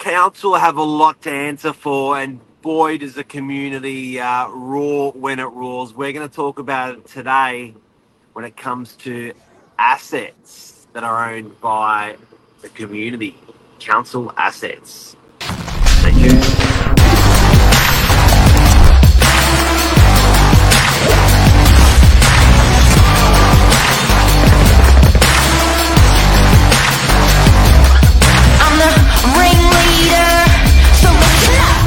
council have a lot to answer for, and boy, does the community roar when it roars. We're going to talk about it today when it comes to assets that are owned by the community, council assets. Stay tuned. I'm the ringleader, so listen up.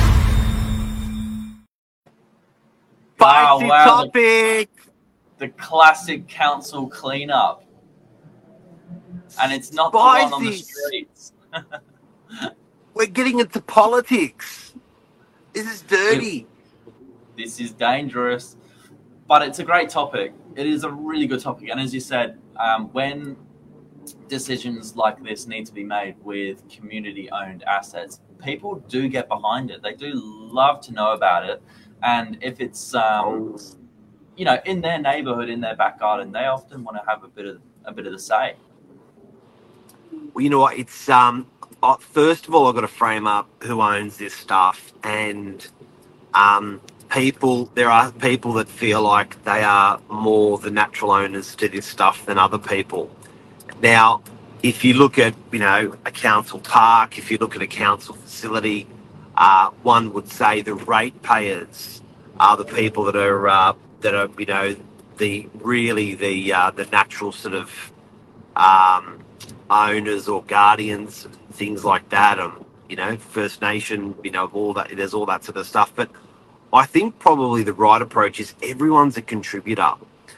Spicy wow. topic. The classic council cleanup. And it's not the one on the Spicy. streets. We're getting into politics. This is dirty. This is dangerous. But it's a great topic. It is a really good topic. And as you said, when decisions like this need to be made with community-owned assets, people do get behind it. They do love to know about it. And if it's, in their neighborhood, in their back garden, they often want to have a bit of the say. Well, you know what? It's first of all, I've got to frame up who owns this stuff, and there are people that feel like they are more the natural owners to this stuff than other people. Now, if you look at, a council park, if you look at a council facility, one would say the ratepayers are the people that are the natural sort of owners or guardians, things like that, First Nation, all that. There's all that sort of stuff. But I think probably the right approach is everyone's a contributor,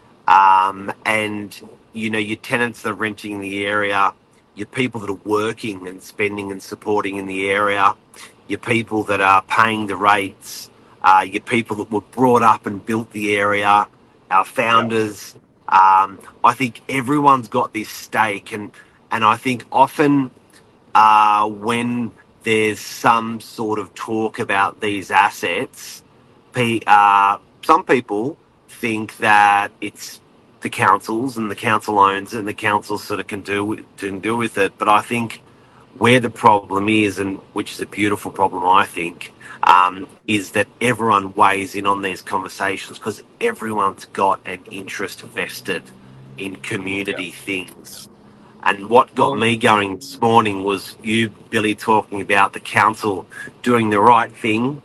and your tenants that are renting in the area, your people that are working and spending and supporting in the area, your people that are paying the rates, your people that were brought up and built the area, our founders. I think everyone's got this stake, and I think often when there's some sort of talk about these assets, some people think that it's the councils and the council owns it and the council sort of can deal with it. But I think where the problem is, and which is a beautiful problem, I think, is that everyone weighs in on these conversations because everyone's got an interest vested in community things. And what got me going this morning was you, Billy, talking about the council doing the right thing,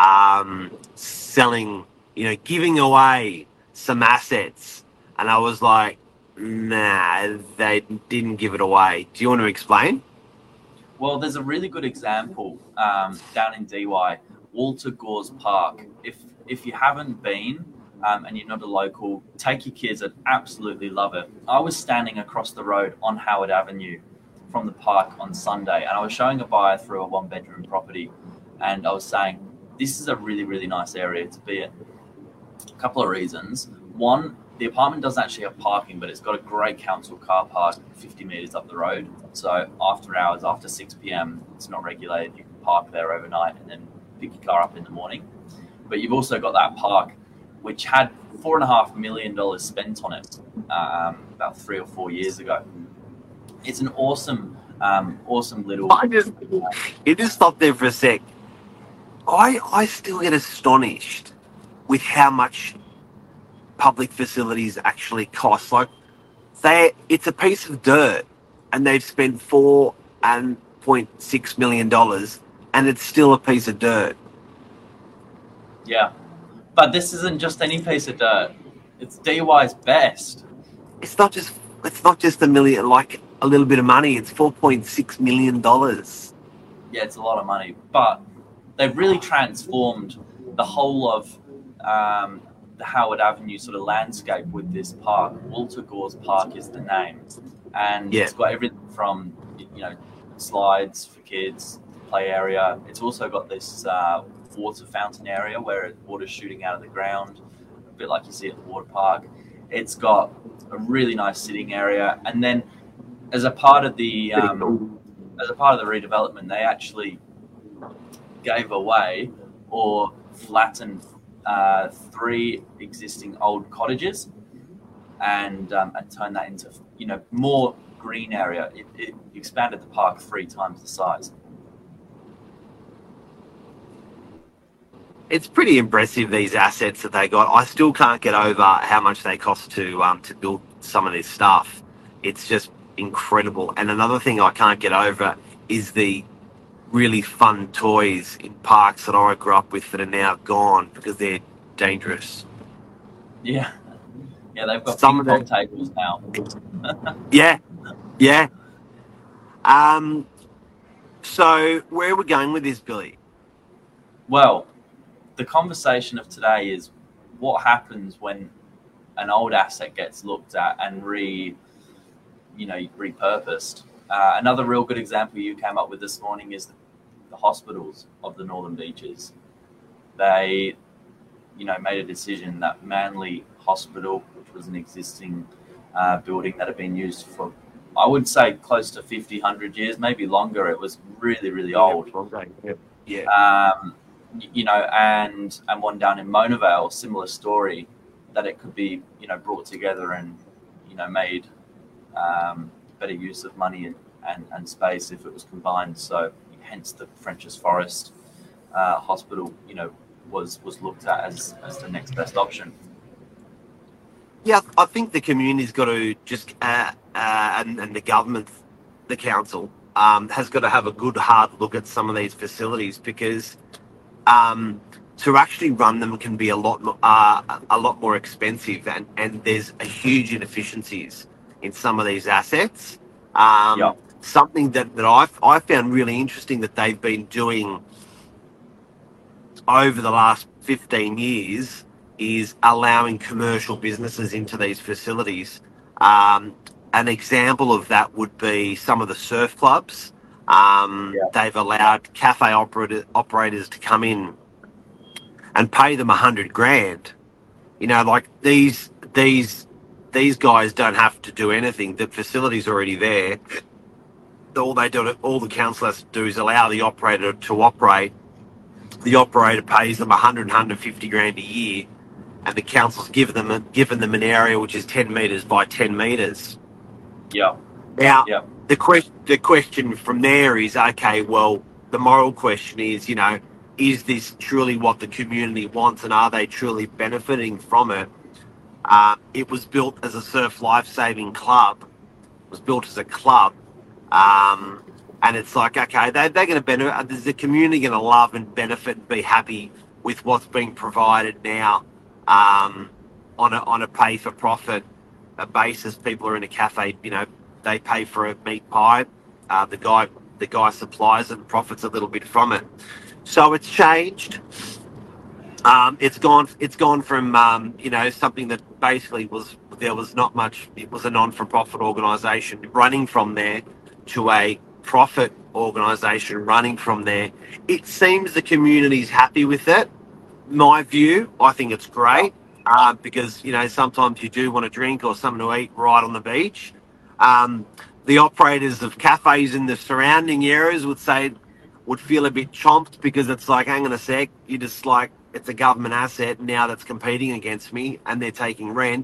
selling, giving away some assets. And I was like, nah, they didn't give it away. Do you want to explain? Well, there's a really good example down in DY, Walter Gores Park. If you haven't been and you're not a local, take your kids. I'd absolutely love it. I was standing across the road on Howard Avenue from the park on Sunday, and I was showing a buyer through a one-bedroom property, and I was saying, this is a really, really nice area to be in. A couple of reasons. One, the apartment doesn't actually have parking, but it's got a great council car park 50 metres up the road. So after hours, after 6 p.m, it's not regulated. You can park there overnight and then pick your car up in the morning. But you've also got that park, which had $4.5 million spent on it about 3 or 4 years ago. It's an awesome little... You just stop there for a sec. I still get astonished with how much public facilities actually cost. Like, it's a piece of dirt, and they've spent $4.6 million, and it's still a piece of dirt. Yeah, but this isn't just any piece of dirt. It's DY's best. It's not just $1 million, like a little bit of money. It's $4.6 million. Yeah, it's a lot of money, but they've really transformed the whole of the Howard Avenue sort of landscape with this park. Walter Gores Park is the name, and it's got everything from slides for kids, play area. It's also got this water fountain area where water's shooting out of the ground, a bit like you see at the water park. It's got a really nice sitting area, and then as a part of the redevelopment, they actually gave away or flattened 3 existing old cottages and turned that into more green area. It expanded the park 3 times the size. it's pretty impressive, these assets that they got. I still can't get over how much they cost to build some of this stuff. It's just incredible. And another thing I can't get over is the really fun toys in parks that I grew up with that are now gone because they're dangerous. Yeah, yeah, they've got Some ping of pong them, tables now. yeah, yeah. Um, so where are we going with this, Billy? Well, the conversation of today is what happens when an old asset gets looked at and repurposed. Another real good example you came up with this morning is the hospitals of the Northern Beaches. They, made a decision that Manly Hospital, which was an existing building that had been used for, I would say, close to 50, 100 years, maybe longer. It was really, really old. Yeah. And one down in Mona Vale, similar story, that it could be, brought together and, made better use of money and space if it was combined. So hence the French's Forest Hospital, was looked at as the next best option. Yeah, I think the community's got to just, and the government, the council, has got to have a good hard look at some of these facilities, because to actually run them can be a lot more expensive, and there's a huge inefficiencies in some of these assets. Something that I found really interesting that they've been doing over the last 15 years is allowing commercial businesses into these facilities. An example of that would be some of the surf clubs. They've allowed cafe operators to come in and pay them $100,000. Like these guys don't have to do anything. The facility's already there. All the council has to do is allow the operator to operate. The operator pays them $150,000 a year, and the council's given them an area which is 10 meters by 10 meters. Yeah. Now, the question from there is, okay, well, the moral question is, is this truly what the community wants, and are they truly benefiting from it? It was built as a surf life-saving club. It was built as a club. And it's like, okay, they're going to benefit. Is the community going to love and benefit and be happy with what's being provided now on a pay-for-profit basis? People are in a cafe, they pay for a meat pie. The guy supplies it and profits a little bit from it. So it's changed. It's gone from something that basically there was not much. It was a non-for-profit organisation running from there to a profit organisation running from there. It seems the community's happy with it. My view, I think it's great, because sometimes you do want to drink or something to eat right on the beach. The operators of cafes in the surrounding areas would feel a bit chomped, because it's like, hang on a sec, you just like, it's a government asset now that's competing against me, and they're taking rent.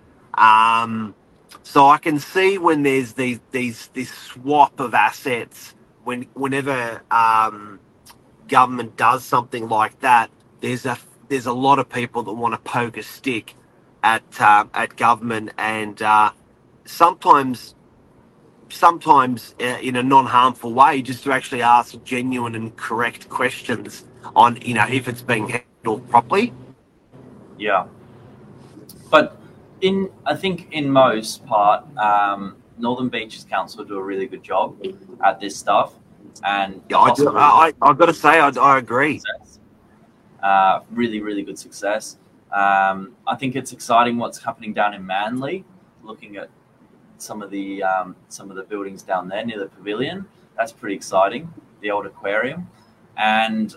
So I can see when there's this swap of assets, whenever government does something like that, there's a lot of people that want to poke a stick at government, and sometimes in a non-harmful way, just to actually ask genuine and correct questions on if it's being handled properly. Yeah, but I think in most part, Northern Beaches Council do a really good job at this stuff, and I've got to say I agree. Really, really good success. I think it's exciting what's happening down in Manly. Looking at some of the buildings down there near the pavilion, that's pretty exciting. The old aquarium, and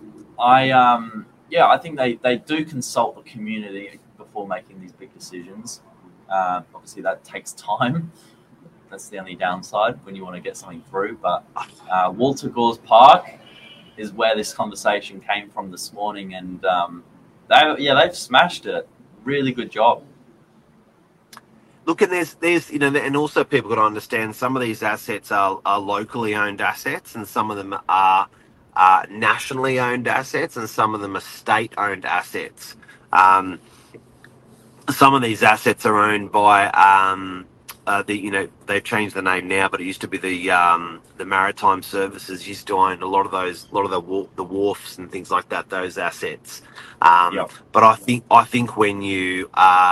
I think they do consult the community before making these big decisions. Obviously, that takes time. That's the only downside when you want to get something through. But Walter Gores Park is where this conversation came from this morning, and they've smashed it. Really good job. Look, and there's and also people got to understand some of these assets are locally owned assets, and some of them are nationally owned assets and some of them are state owned assets. Um, some of these assets are owned by they've changed the name now, but it used to be the Maritime Services used to own a lot of the wharfs and things like that. Those assets. Yep. But I think when you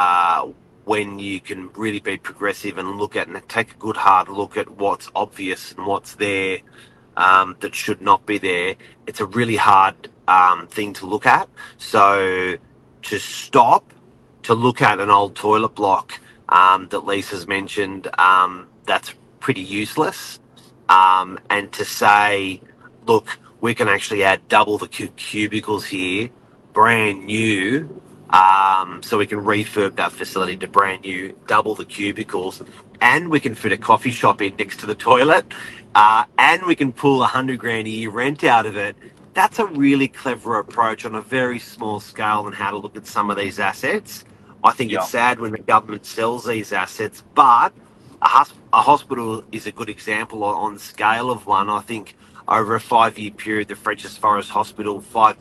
can really be progressive and look at and take a good hard look at what's obvious and what's there that should not be there, it's a really hard thing to look at. So to stop to look at an old toilet block that Lisa's mentioned, that's pretty useless. And to say, look, we can actually add double the cubicles here, brand new, so we can refurb that facility to brand new, double the cubicles, and we can fit a coffee shop in next to the toilet, and we can pull $100,000 a year rent out of it. That's a really clever approach on a very small scale on how to look at some of these assets. I think it's sad when the government sells these assets, but a hospital is a good example on scale of one. I think over a 5-year period, the Frenchs Forest Hospital, $4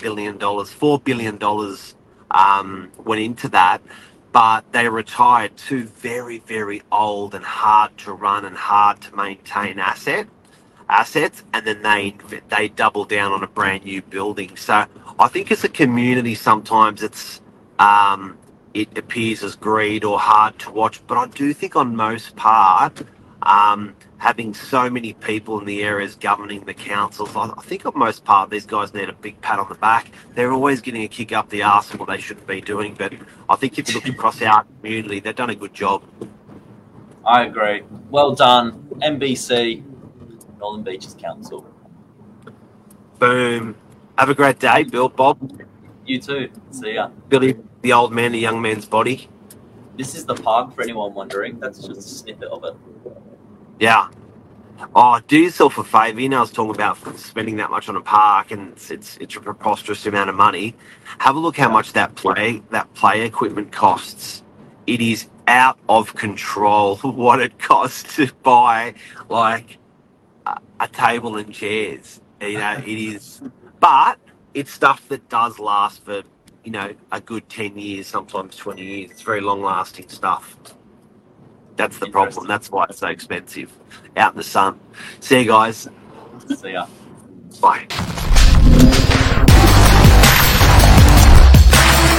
billion went into that, but they retired two very, very old and hard to run and hard to maintain assets, and then they double down on a brand new building. So I think as a community, sometimes it appears as greed or hard to watch, but I do think on most part, having so many people in the areas governing the councils, I think on most part these guys need a big pat on the back. They're always getting a kick up the arse of what they shouldn't be doing, but I think if you look across our community, they've done a good job. I agree. Well done, NBC, Northern Beaches Council. Boom. Have a great day, Bill, Bob. You too. See ya. Billy, the old man, the young man's body. This is the park, for anyone wondering. That's just a snippet of it. Yeah. Oh, do yourself a favour. You know, I was talking about spending that much on a park, and it's a preposterous amount of money. Have a look how much that play equipment costs. It is out of control what it costs to buy like a table and chairs. You know, it is, but it's stuff that does last for, you know, a good 10 years, sometimes 20 years. It's very long-lasting stuff. That's the problem. That's why it's so expensive out in the sun. See you guys. See ya. Bye.